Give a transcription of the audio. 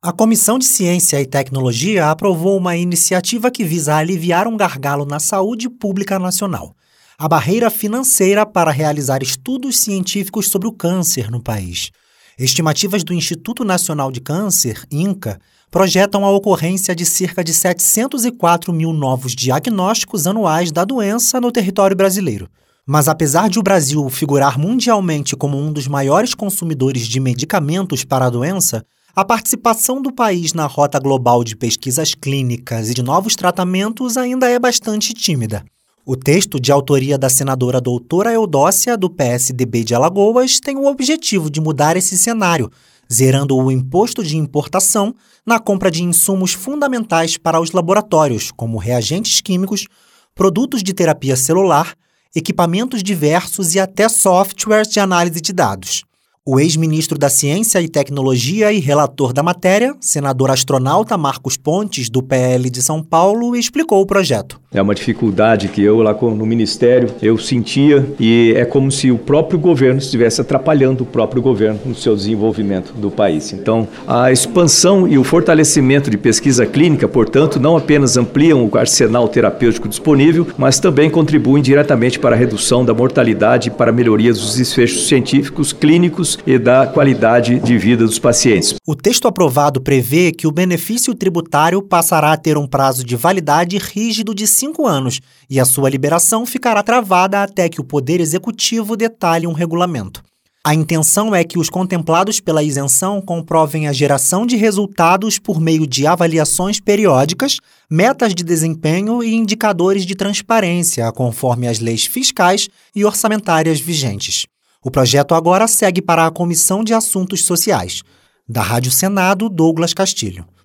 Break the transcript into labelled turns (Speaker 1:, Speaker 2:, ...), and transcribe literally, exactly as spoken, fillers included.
Speaker 1: A Comissão de Ciência e Tecnologia aprovou uma iniciativa que visa aliviar um gargalo na saúde pública nacional: a barreira financeira para realizar estudos científicos sobre o câncer no país. Estimativas do Instituto Nacional de Câncer, INCA, projetam a ocorrência de cerca de setecentos e quatro mil novos diagnósticos anuais da doença no território brasileiro. Mas apesar de o Brasil figurar mundialmente como um dos maiores consumidores de medicamentos para a doença, a participação do país na rota global de pesquisas clínicas e de novos tratamentos ainda é bastante tímida. O texto, de autoria da senadora doutora Eudócia, do P S D B de Alagoas, tem o objetivo de mudar esse cenário, zerando o imposto de importação na compra de insumos fundamentais para os laboratórios, como reagentes químicos, produtos de terapia celular, equipamentos diversos e até softwares de análise de dados. O ex-ministro da Ciência e Tecnologia e relator da matéria, senador astronauta Marcos Pontes, do P L de São Paulo, explicou o projeto.
Speaker 2: É uma dificuldade que eu lá no Ministério eu sentia, e é como se o próprio governo estivesse atrapalhando o próprio governo no seu desenvolvimento do país. Então, a expansão e o fortalecimento de pesquisa clínica, portanto, não apenas ampliam o arsenal terapêutico disponível, mas também contribuem diretamente para a redução da mortalidade e para a melhoria dos desfechos científicos, clínicos e da qualidade de vida dos pacientes.
Speaker 1: O texto aprovado prevê que o benefício tributário passará a ter um prazo de validade rígido de cinco anos e a sua liberação ficará travada até que o Poder Executivo detalhe um regulamento. A intenção é que os contemplados pela isenção comprovem a geração de resultados por meio de avaliações periódicas, metas de desempenho e indicadores de transparência, conforme as leis fiscais e orçamentárias vigentes. O projeto agora segue para a Comissão de Assuntos Sociais. Da Rádio Senado, Douglas Castilho.